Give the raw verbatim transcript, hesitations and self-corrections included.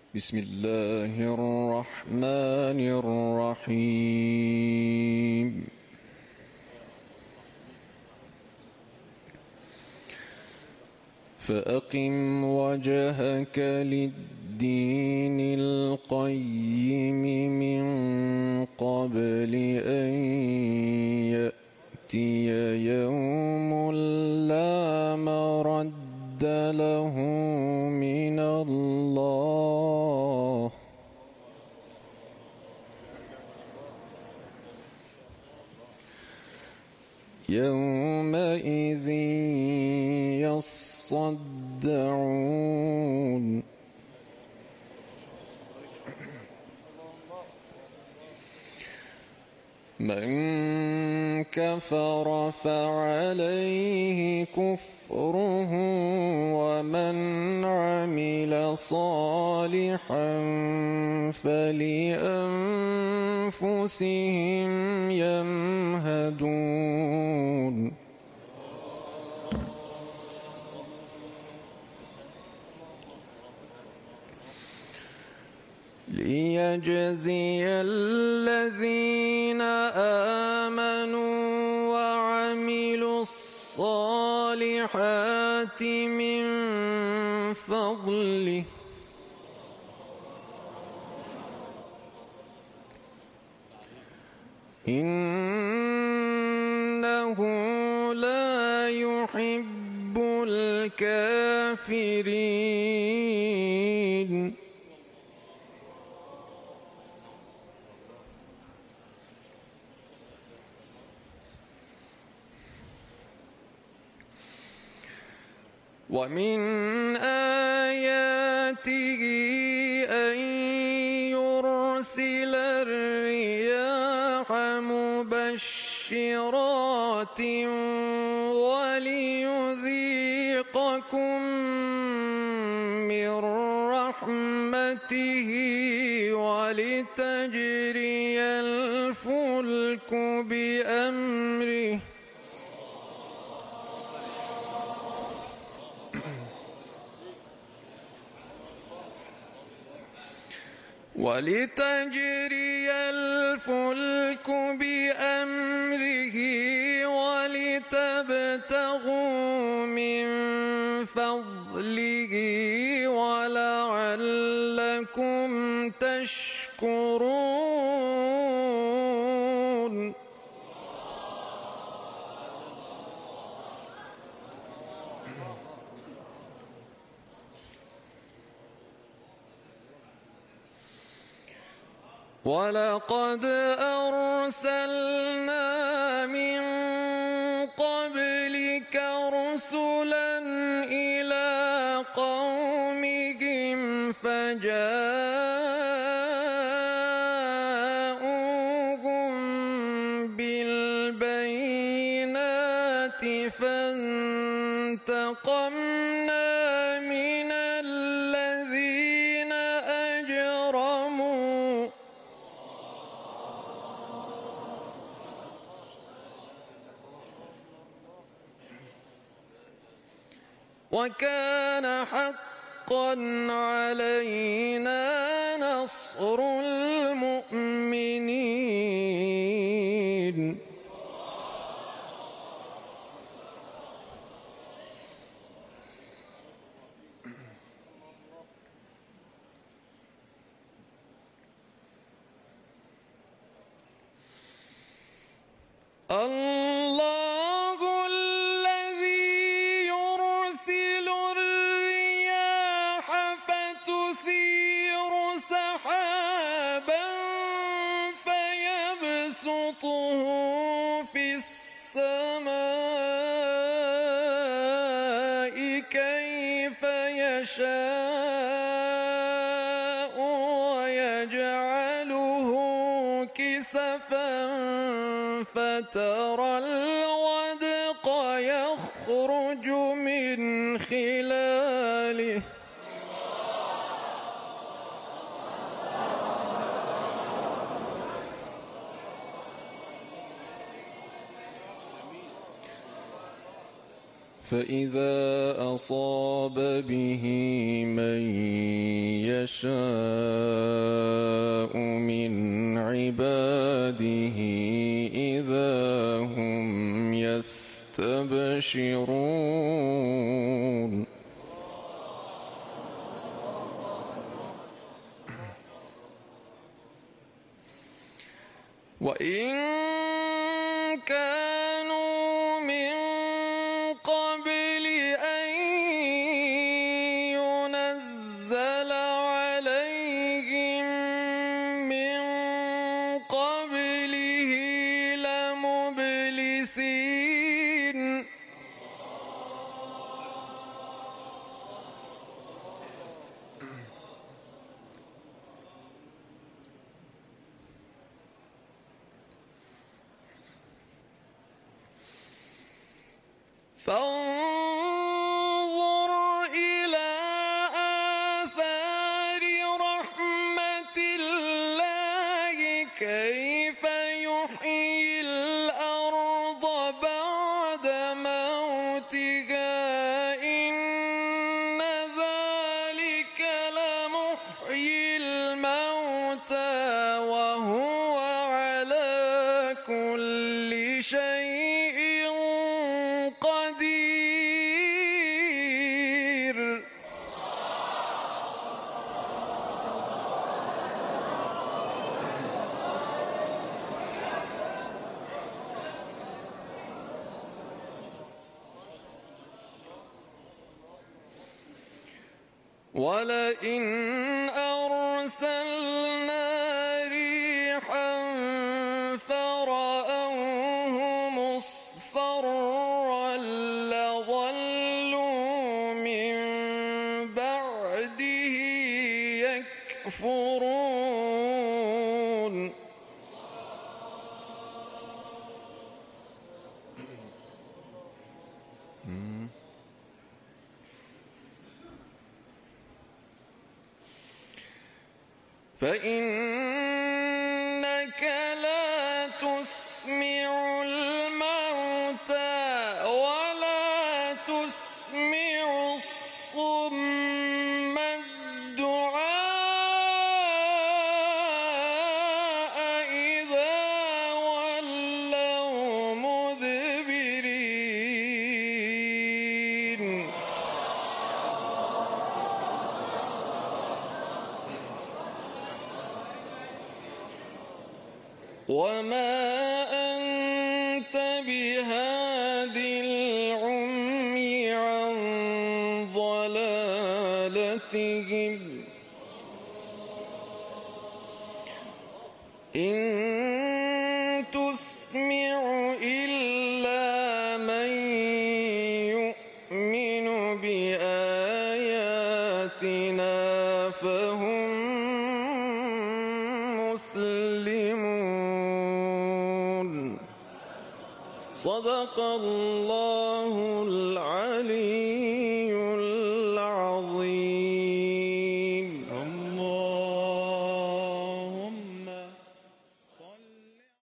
بسم الله الرحمن الرحيم. فأقم وجهك للدين القيم من قبل أن يأتي يوم لا مرد له من الله يومئذ يصدعون من كفر فعليه كفره ومن عمل صالحا فلأنفسهم يمهدون ليجزي الذين آمنوا وعملوا الصالحات من فضله إنه لا يحب الكافرين ومن آياته أن يرسل الرياح مبشرات وليذيقكم من رحمته ولتجري الفلك بأمره ولتجري الفلك بأمره ولتبتغوا من فضله ولعلكم تشكرون ولقد أرسلنا من قبلك رسلا إلى قومهم فجاءوهم بالبينات فانتقمنا من الذين أجرموا وكان حقا علينا نصر المؤمنين الله الذي يرسل الرياح فتثير سحابا فيبسطه في السماء كيف يشاء ويجعله كسفا فترى الودق يخرج من خلاله فإذا أصاب به من يشاء من عباده إذا هم يستبشرون وإن كانوا من قبل أن ينزل عليهم من قبله لمبلسين فانظر إلى آثار رحمة الله كيف يحيي الأرض بعد موتها إن ذلك لمحيي الموتى وهو على كل شيء قدير ولئن أرسلنا ريحا فرأوه مصفرا لظلوا من بعده يكفرون فإنك لا تسمع الموتى ولا تسمع الصم الدعاء إذا ولوا مدبرين وما أنت بهاد العمي عن ضلالتهم إن تسمع إلا من يؤمن بآياتنا فهم مسلمون صدق الله العلي